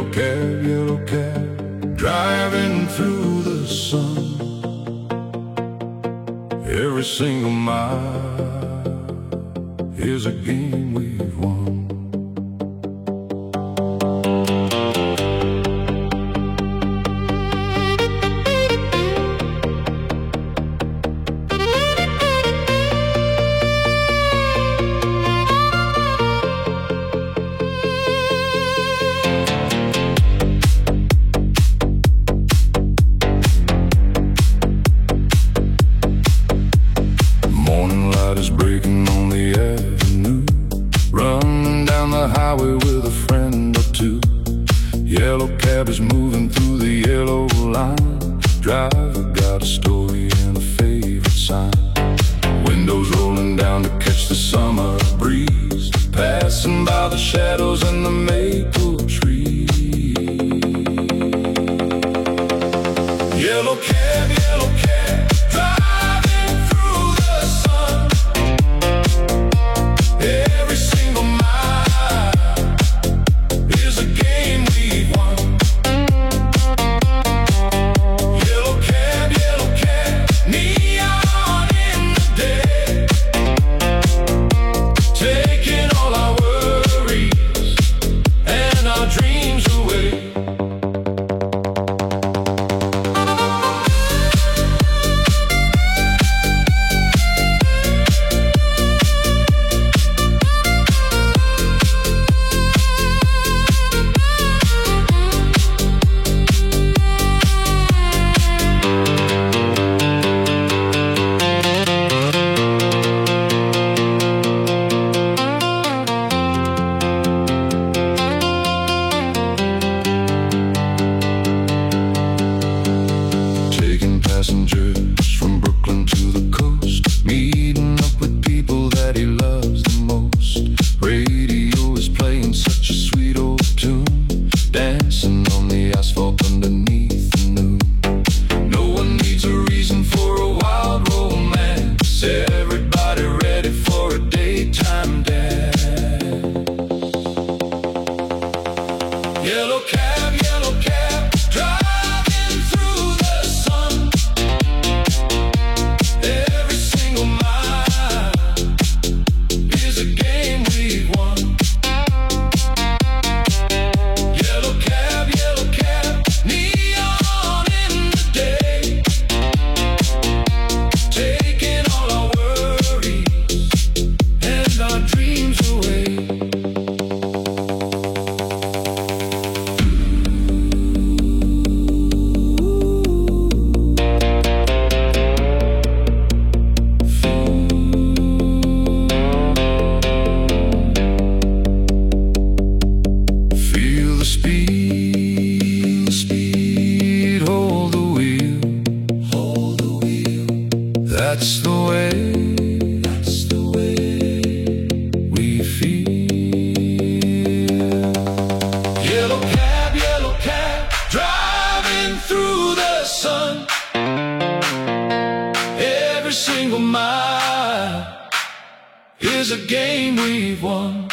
yellow cab, driving through the sun. Every single mile is a game we've won. Is breaking on the avenue, running down the highway with a friend or two. Yellow cab is moving through the yellow line. Driver got a story and a favorite sign. Windows rolling down to catch the summer breeze, passing by the shadows and the maple trees. Yellow cab, driving through the sun. Every single mile is a game we've won. Yellow cab, neon in the day, taking all our worries and our dreams away. Passengers from Brooklyn to the coast, meeting up with people that he loves the most. Radio is playing such a sweet old tune, dancing on the asphalt underneath the moon. No one needs a reason for a wild romance, everybody ready for a daytime dance. Yellow cab, driving through the sun. Every single mile is a game we've won. Yellow cab, neon in the day, taking all our worries and our dreams away. Speed, hold the wheel. That's the way we feel. Yellow cab, driving through the sun. Every single mile is a game we've won.